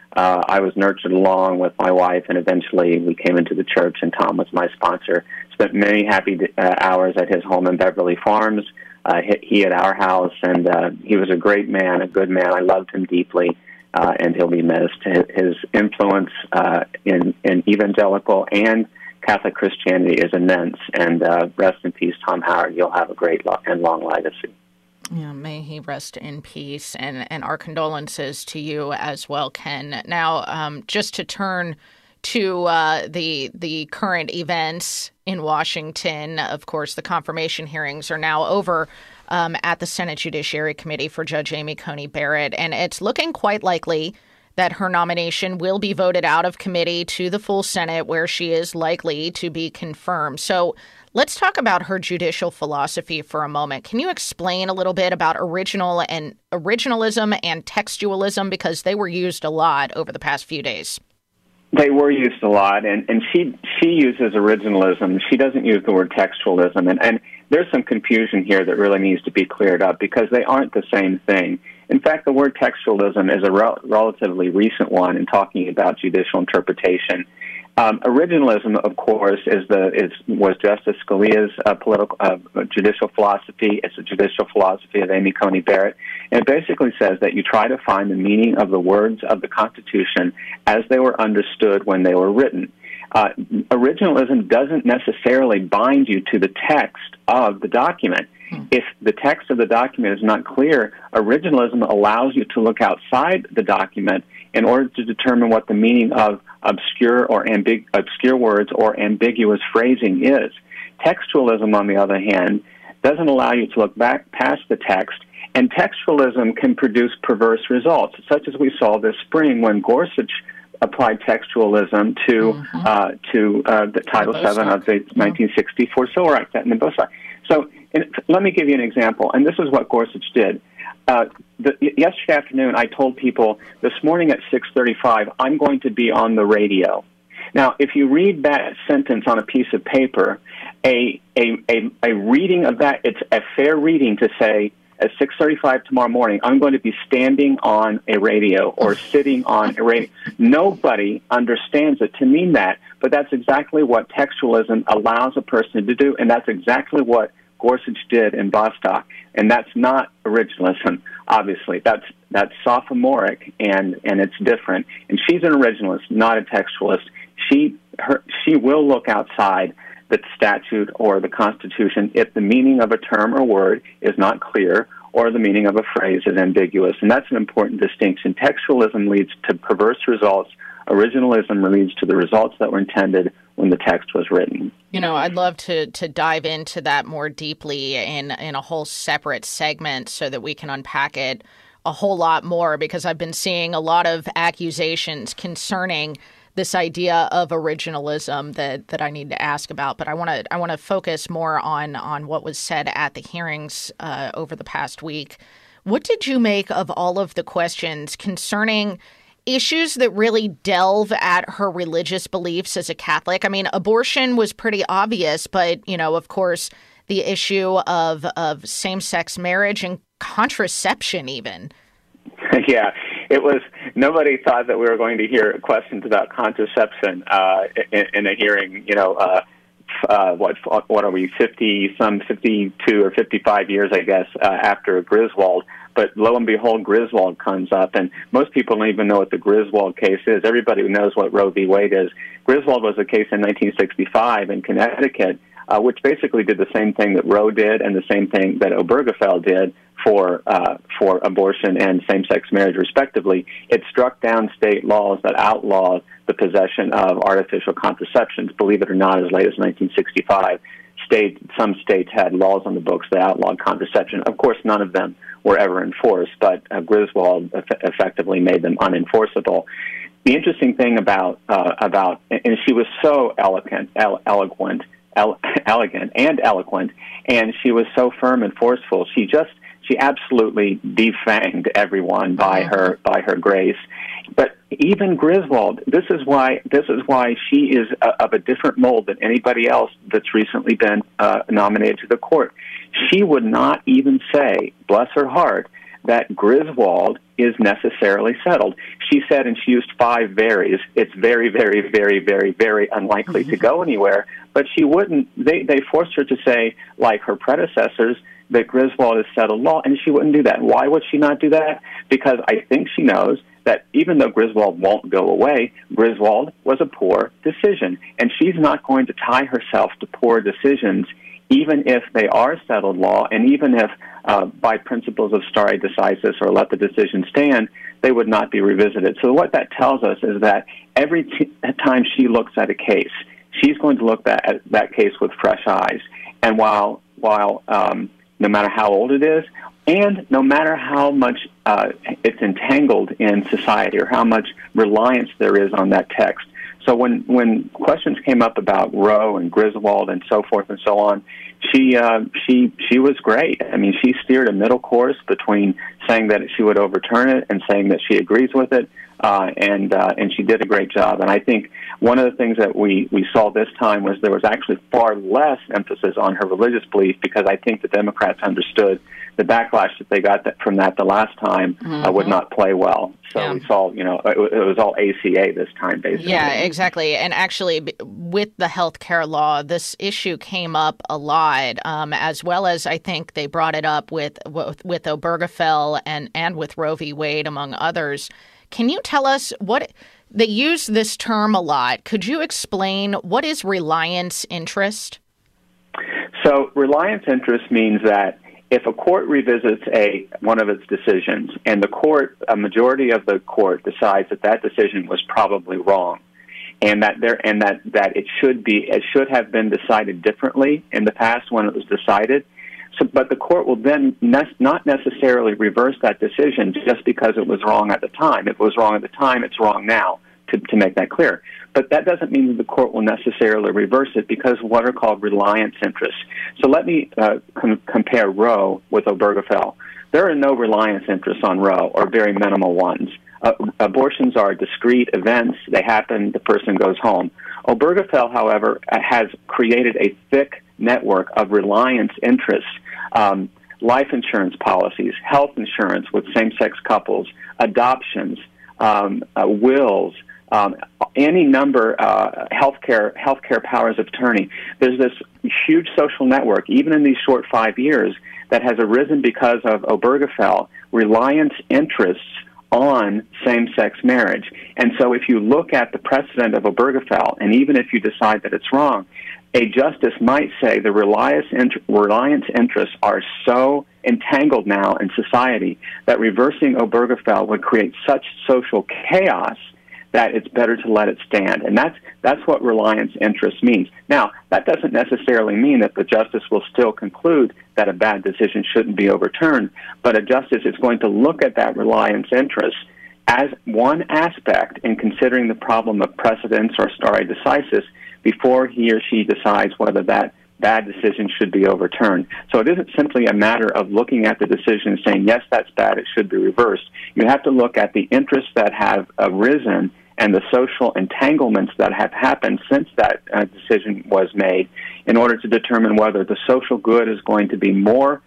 I was nurtured along with my wife, and eventually we came into the church, and Tom was my sponsor. Spent many happy hours at his home in Beverly Farms. He at our house, and he was a great man, a good man. I loved him deeply, and he'll be missed. His influence in evangelical and Catholic Christianity is immense, and rest in peace, Tom Howard. You'll have a great and long legacy. Yeah, may he rest in peace, and our condolences to you as well, Ken. Now, just to turn to the current events in Washington, of course, the confirmation hearings are now over at the Senate Judiciary Committee for Judge Amy Coney Barrett, and it's looking quite likely that her nomination will be voted out of committee to the full Senate, where she is likely to be confirmed. So let's talk about her judicial philosophy for a moment. Can you explain a little bit about originalism and textualism, because they were used a lot over the past few days? They were used a lot, and she uses originalism. She doesn't use the word textualism, and there's some confusion here that really needs to be cleared up, because they aren't the same thing. In fact, the word textualism is a relatively recent one in talking about judicial interpretation. Originalism, of course, was Justice Scalia's judicial philosophy. It's a judicial philosophy of Amy Coney Barrett. And it basically says that you try to find the meaning of the words of the Constitution as they were understood when they were written. Originalism doesn't necessarily bind you to the text of the document. If the text of the document is not clear, originalism allows you to look outside the document in order to determine what the meaning of obscure words or ambiguous phrasing is. Textualism, on the other hand, doesn't allow you to look back past the text, and textualism can produce perverse results, such as we saw this spring when Gorsuch applied textualism to the Title VII of the 1964 Civil Rights Act and the Bostock. So let me give you an example, and this is what Gorsuch did. Yesterday afternoon, I told people, this morning at 6:35, I'm going to be on the radio. Now, if you read that sentence on a piece of paper, a reading of that, it's a fair reading to say, at 6:35 tomorrow morning, I'm going to be standing on a radio or sitting on a radio. Nobody understands it to mean that, but that's exactly what textualism allows a person to do, and that's exactly what Gorsuch did in Bostock. And that's not originalism, obviously. That's sophomoric, and it's different. And she's an originalist, not a textualist. She will look outside the statute or the Constitution if the meaning of a term or word is not clear or the meaning of a phrase is ambiguous. And that's an important distinction. Textualism leads to perverse results. Originalism leads to the results that were intended when the text was written. You know, I'd love to dive into that more deeply in a whole separate segment so that we can unpack it a whole lot more, because I've been seeing a lot of accusations concerning this idea of originalism that I need to ask about. But I want to focus more on what was said at the hearings over the past week. What did you make of all of the questions concerning issues that really delve at her religious beliefs as a Catholic? I mean, abortion was pretty obvious, but, you know, of course, the issue of same-sex marriage and contraception even. Yeah, it was. Nobody thought that we were going to hear questions about contraception in a hearing. You know, what are we, 52 or 55 years, I guess, after Griswold. But lo and behold, Griswold comes up, and most people don't even know what the Griswold case is. Everybody knows what Roe v. Wade is. Griswold was a case in 1965 in Connecticut, which basically did the same thing that Roe did and the same thing that Obergefell did for abortion and same-sex marriage, respectively. It struck down state laws that outlawed the possession of artificial contraceptions. Believe it or not, as late as 1965, some states had laws on the books that outlawed contraception. Of course, none of them were ever enforced, but Griswold effectively made them unenforceable. The interesting thing about and she was so elegant and eloquent, and she was so firm and forceful. She absolutely defanged everyone by her grace. But even Griswold, this is why she is of a different mold than anybody else that's recently been nominated to the court. She would not even say, bless her heart, that Griswold is necessarily settled. She said, and she used 5 varies, it's very, very, very, very, very unlikely to go anywhere. But she wouldn't, they forced her to say, like her predecessors, that Griswold is settled law, and she wouldn't do that. Why would she not do that? Because I think she knows that even though Griswold won't go away, Griswold was a poor decision, and she's not going to tie herself to poor decisions, even if they are settled law, and even if by principles of stare decisis or let the decision stand, they would not be revisited. So what that tells us is that every time she looks at a case, she's going to look at that case with fresh eyes. And while no matter how old it is, and no matter how much it's entangled in society or how much reliance there is on that text. So when questions came up about Roe and Griswold and so forth and so on, she was great. I mean, she steered a middle course between saying that she would overturn it and saying that she agrees with it, and she did a great job. And I think one of the things that we saw this time was there was actually far less emphasis on her religious belief, because I think the Democrats understood the backlash that they got from that the last time would not play well. So we saw, it was all ACA this time, basically. Yeah, exactly. And actually, with the health care law, this issue came up a lot, as well as I think they brought it up with Obergefell and with Roe v. Wade, among others. Can you tell us what they use this term a lot? Could you explain what is reliance interest? So reliance interest means that if a court revisits one of its decisions, and a majority of the court decides that decision was probably wrong, and that it should have been decided differently in the past when it was decided. But the court will then not necessarily reverse that decision just because it was wrong at the time. If it was wrong at the time, it's wrong now, to make that clear. But that doesn't mean that the court will necessarily reverse it, because of what are called reliance interests. So let me compare Roe with Obergefell. There are no reliance interests on Roe, or very minimal ones. Abortions are discrete events. They happen, the person goes home. Obergefell, however, has created a thick network of reliance interests, life insurance policies, health insurance with same-sex couples, adoptions, wills, any number, healthcare powers of attorney. There's this huge social network, even in these short 5 years, that has arisen because of Obergefell, reliance interests on same-sex marriage. And so if you look at the precedent of Obergefell, and even if you decide that it's wrong, a justice might say the reliance interests are so entangled now in society that reversing Obergefell would create such social chaos that it's better to let it stand. And that's what reliance interest means. Now, that doesn't necessarily mean that the justice will still conclude that a bad decision shouldn't be overturned, but a justice is going to look at that reliance interest as one aspect in considering the problem of precedence or stare decisis before he or she decides whether that bad decision should be overturned. So it isn't simply a matter of looking at the decision and saying, yes, that's bad, it should be reversed. You have to look at the interests that have arisen and the social entanglements that have happened since that decision was made in order to determine whether the social good is going to be more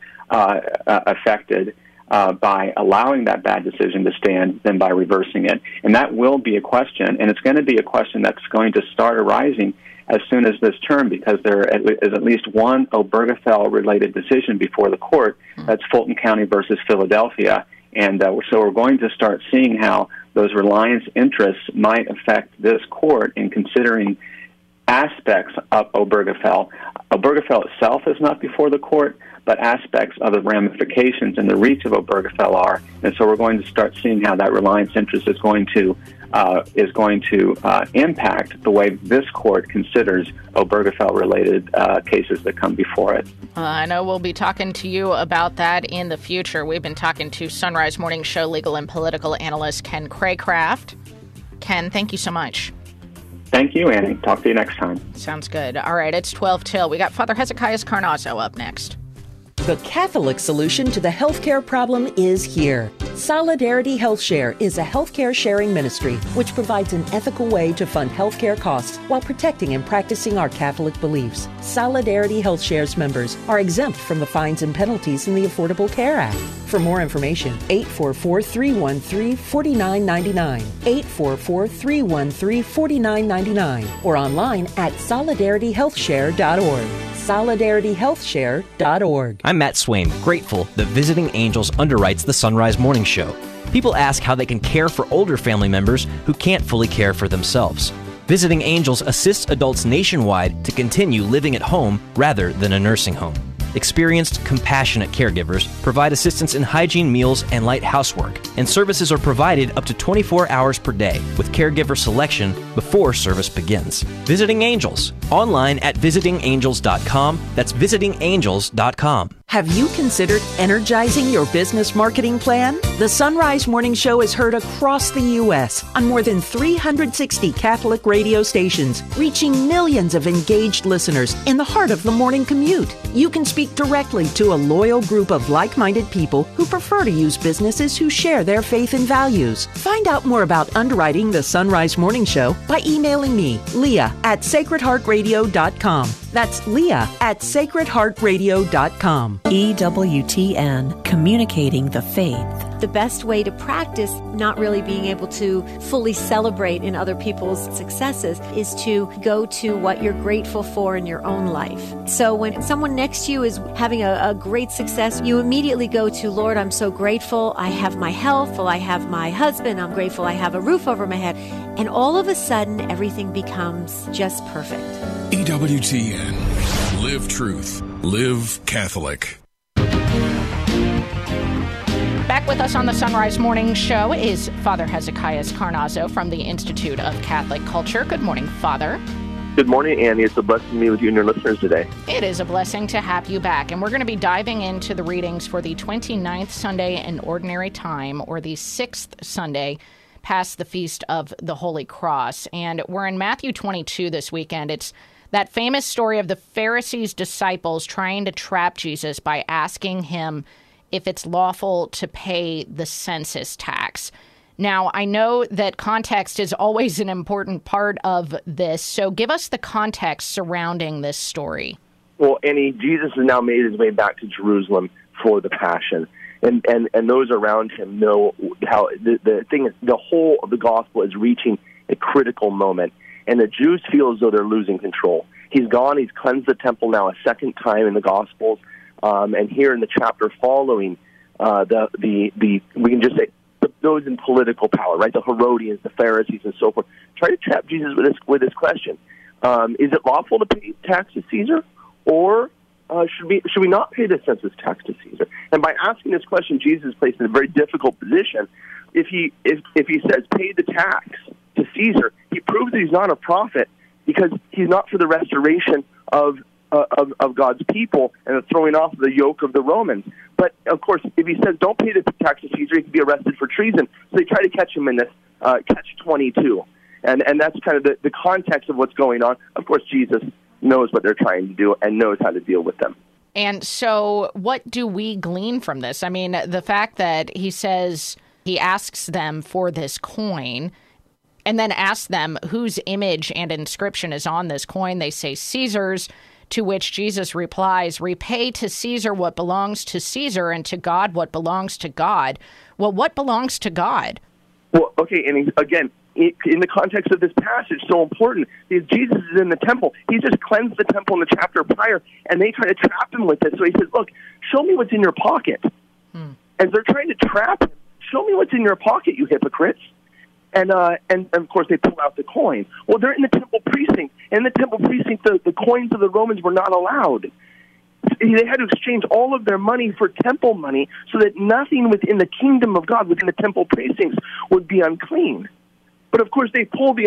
affected by allowing that bad decision to stand than by reversing it. And that will be a question, and it's going to be a question that's going to start arising as soon as this term, because there is at least one Obergefell-related decision before the court. That's Fulton County versus Philadelphia. And so we're going to start seeing how those reliance interests might affect this court in considering aspects of Obergefell. Obergefell itself is not before the court, but aspects of the ramifications and the reach of Obergefell are. And so we're going to start seeing how that reliance interest is going to impact the way this court considers Obergefell-related cases that come before it. I know we'll be talking to you about that in the future. We've been talking to Sunrise Morning Show legal and political analyst Ken Craycraft. Ken, thank you so much. Thank you, Annie. Talk to you next time. Sounds good. All right, it's 12 till. We got Father Hezekiah Carnazzo up next. The Catholic solution to the healthcare problem is here. Solidarity Health Share is a healthcare sharing ministry which provides an ethical way to fund healthcare costs while protecting and practicing our Catholic beliefs. Solidarity Health Share's members are exempt from the fines and penalties in the Affordable Care Act. For more information, 844-313-4999, 844-313-4999, or online at solidarityhealthshare.org. solidarityhealthshare.org. I'm Matt Swain, grateful that Visiting Angels underwrites the Sunrise Morning Show. People ask how they can care for older family members who can't fully care for themselves. Visiting Angels assists adults nationwide to continue living at home rather than a nursing home. Experienced, compassionate caregivers provide assistance in hygiene, meals, and light housework, and services are provided up to 24 hours per day with caregiver selection before service begins. Visiting Angels, online at visitingangels.com. That's visitingangels.com. Have you considered energizing your business marketing plan? The Sunrise Morning Show is heard across the U.S. on more than 360 Catholic radio stations, reaching millions of engaged listeners in the heart of the morning commute. You can speak directly to a loyal group of like-minded people who prefer to use businesses who share their faith and values. Find out more about underwriting the Sunrise Morning Show by emailing me, Leah, at sacredheartradio.com. That's Leah at sacredheartradio.com. EWTN, communicating the faith. The best way to practice not really being able to fully celebrate in other people's successes is to go to what you're grateful for in your own life. So when someone next to you is having a great success, you immediately go to, Lord, I'm so grateful I have my health, I have my husband, I'm grateful I have a roof over my head. And all of a sudden, everything becomes just perfect. EWTN. Live truth. Live Catholic. Back with us on the Sunrise Morning Show is Father Hezekiah Carnazzo from the Institute of Catholic Culture. Good morning, Father. Good morning, Annie. It's a blessing to be with you and your listeners today. It is a blessing to have you back. And we're going to be diving into the readings for the 29th Sunday in Ordinary Time, or the 6th Sunday past the Feast of the Holy Cross. And we're in Matthew 22 this weekend. It's that famous story of the Pharisees' disciples trying to trap Jesus by asking him if it's lawful to pay the census tax. Now, I know that context is always an important part of this, so give us the context surrounding this story. Well, Annie, Jesus has now made his way back to Jerusalem for the Passion, and those around him know how the thing is, the whole of the gospel is reaching a critical moment, and the Jews feel as though they're losing control. He's gone, he's cleansed the temple now a second time in the Gospels, and here in the chapter following, we can just say those in political power, right? The Herodians, the Pharisees, and so forth, try to trap Jesus with this question: is it lawful to pay tax to Caesar, or should we not pay the census tax to Caesar? And by asking this question, Jesus is placed in a very difficult position. If he says pay the tax to Caesar, he proves that he's not a prophet, because he's not for the restoration of God's people and the throwing off the yoke of the Romans. But, of course, if he says don't pay the tax to Caesar, he could be arrested for treason. So they try to catch him in this catch-22. And that's kind of the context of what's going on. Of course, Jesus knows what they're trying to do and knows how to deal with them. And so what do we glean from this? I mean, the fact that he says he asks them for this coin and then asks them whose image and inscription is on this coin. They say Caesar's, to which Jesus replies, repay to Caesar what belongs to Caesar, and to God what belongs to God. Well, what belongs to God? Well, okay, and again, in the context of this passage, so important, because Jesus is in the temple. He just cleansed the temple in the chapter prior, and they try to trap him with this. So he says, look, show me what's in your pocket. As they're trying to trap him, show me what's in your pocket, you hypocrites. And of course, they pull out the coin. Well, they're in the temple precinct. In the temple precinct, the coins of the Romans were not allowed. They had to exchange all of their money for temple money so that nothing within the kingdom of God, within the temple precincts, would be unclean. But of course, they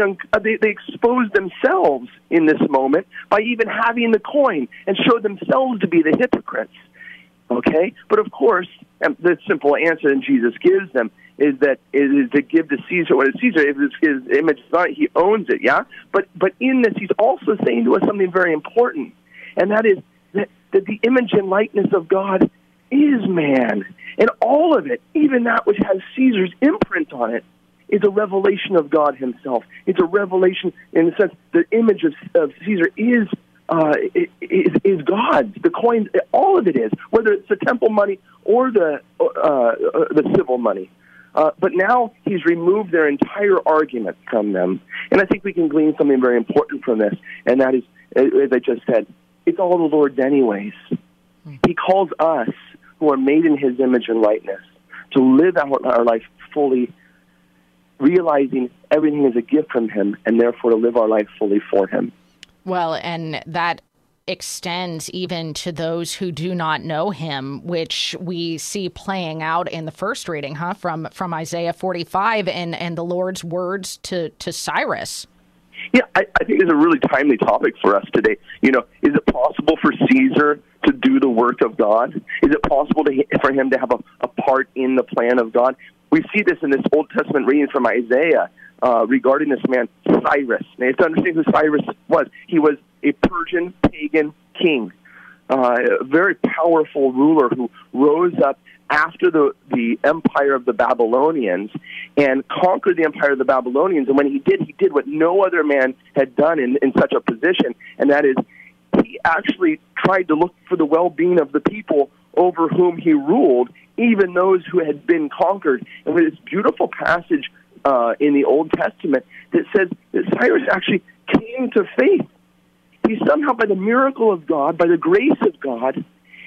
expose themselves in this moment by even having the coin and show themselves to be the hypocrites. Okay? But of course, the simple answer that Jesus gives them is to give to Caesar what is Caesar. If it's his image is on it, he owns it, yeah? But in this, he's also saying to us something very important, and that is that the image and likeness of God is man. And all of it, even that which has Caesar's imprint on it, is a revelation of God himself. It's a revelation in the sense the image of Caesar is God's. The coin, all of it is, whether it's the temple money or the civil money. But now he's removed their entire argument from them. And I think we can glean something very important from this, and that is, as I just said, it's all the Lord's anyways. He calls us, who are made in his image and likeness, to live our life fully, realizing everything is a gift from him, and therefore to live our life fully for him. Well, and that extends even to those who do not know him, which we see playing out in the first reading, from Isaiah 45 and the Lord's words to Cyrus. Yeah, I think it's a really timely topic for us today. Is it possible for Caesar to do the work of God? Is it possible for him to have a part in the plan of God? We see this in this Old Testament reading from Isaiah regarding this man, Cyrus. Now, you have to understand who Cyrus was. He was a Persian pagan king, a very powerful ruler who rose up after the empire of the Babylonians and conquered the empire of the Babylonians. And when he did what no other man had done in such a position, and that is he actually tried to look for the well-being of the people over whom he ruled, even those who had been conquered. And with this beautiful passage in the Old Testament that says that Cyrus actually came to faith. He somehow, by the miracle of God, by the grace of God,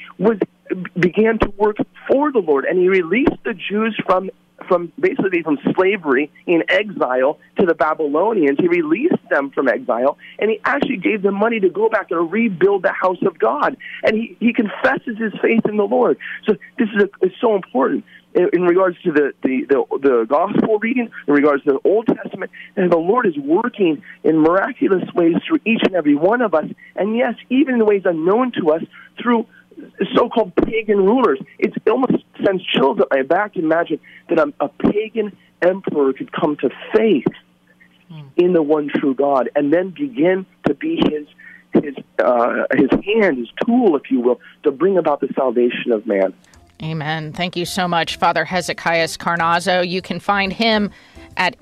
began to work for the Lord, and he released the Jews from slavery in exile to the Babylonians. He released them from exile, and he actually gave them money to go back and rebuild the house of God. And he confesses his faith in the Lord. So this is so important in regards to the gospel reading, in regards to the Old Testament, and the Lord is working in miraculous ways through each and every one of us, and yes, even in ways unknown to us, through so-called pagan rulers. It almost sends chills up my back to imagine that a pagan emperor could come to faith in the one true God and then begin to be his hand, his tool, if you will, to bring about the salvation of man. Amen. Thank you so much, Father Hezekiah Carnazzo. You can find him at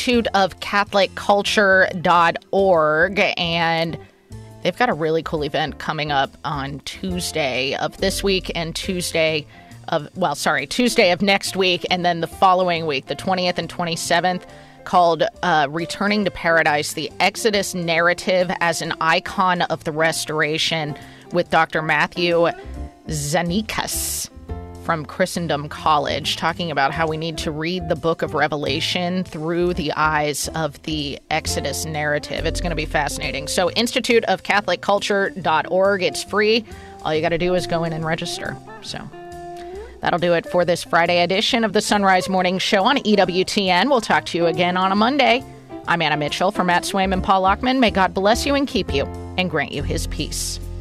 instituteofcatholicculture.org, and they've got a really cool event coming up on Tuesday of this week and Tuesday of next week, and then the following week, the 20th and 27th, called Returning to Paradise, the Exodus Narrative as an Icon of the Restoration, with Dr. Matthew Zanikas from Christendom College, talking about how we need to read the book of Revelation through the eyes of the Exodus narrative. It's going to be fascinating. So instituteofcatholicculture.org. It's free. All you got to do is go in and register. So that'll do it for this Friday edition of the Sunrise Morning Show on EWTN. We'll talk to you again on a Monday. I'm Anna Mitchell for Matt Swaim and Paul Lockman. May God bless you and keep you and grant you his peace.